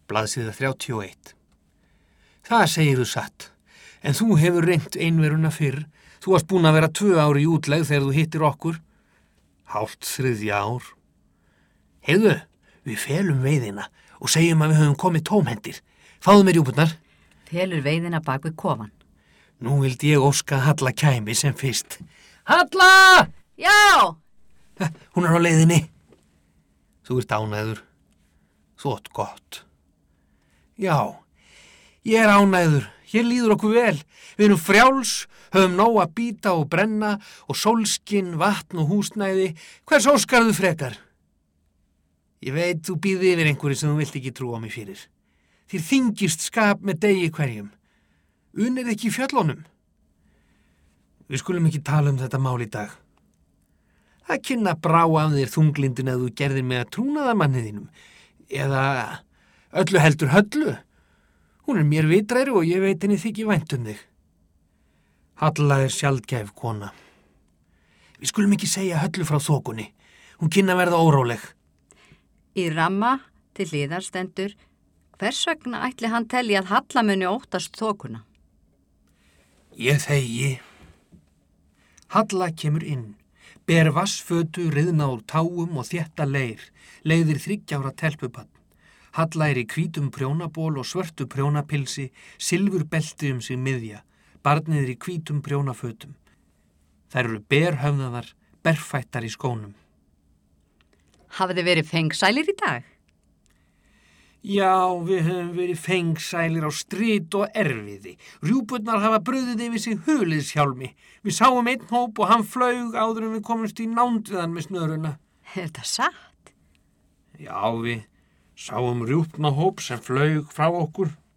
Blaðsíða 31. Það segir þú satt, en þú hefur reynt einveruna fyrr. Þú varst búin að vera 2 ár í útlegð þegar þú hittir okkur. Hálft 3. ár. Heyrðu, við felum veiðina og segjum að við höfum komið tómhendir. Fáðu mér rjúpurnar. Felur veiðina bak við kofan. Nú vildi ég óska að Halla kæmi sem fyrst. Halla! Já! Hún á leiðinni. Þú ert ánægður. Þú átt gott. Já, ég ánægður. Hér líður okkur vel. Við erum frjáls, höfum nóg að bíta og brenna og sólskinn, vatn og húsnæði. Hvers óskarðu frekar? Ég veit þú býði yfir einhverju sem þú vilt ekki trúa mig fyrir. Þér þyngist skap með degi hverjum. Unnið ekki í fjöllunum. Við skulum ekki tala þetta mál í dag. Það kynna brá af þér þunglindin að þú gerðir mig að trúnaðarmanni þínum. Eða öllu heldur Höllu. Hún mér vitræri og ég veit henni þykir vænt þig. Halla sjaldgæf kona. Við skulum ekki segja Höllu frá þokunni. Hún kynna verða óróleg. Í ramma til hliðar stendur: hvers vegna ætli hann telji að Halla muni óttast þokuna? Ég þegi. Halla kemur inn, ber vassfötu riðna úr táum og þétta leiðir 3 ára telpubann. Halla í hvítum prjónaból og svörtu prjónapilsi, silfurbelti sig miðja, barnið í hvítum prjónafötum. Þær eru berhöfðaðar, berfættar í skónum. Hafið þið verið fengsælir í dag? Já, við höfum verið fengsælir á strit og erfiði. Rjúpurnar hafa brugðið yfir sig huliðshjálmi. Við sáum einn hóp og hann flaug áður en við komumst í nánd við hann með snöruna. Er þetta satt? Já, við sáum rjúpnahóp sem flaug frá okkur.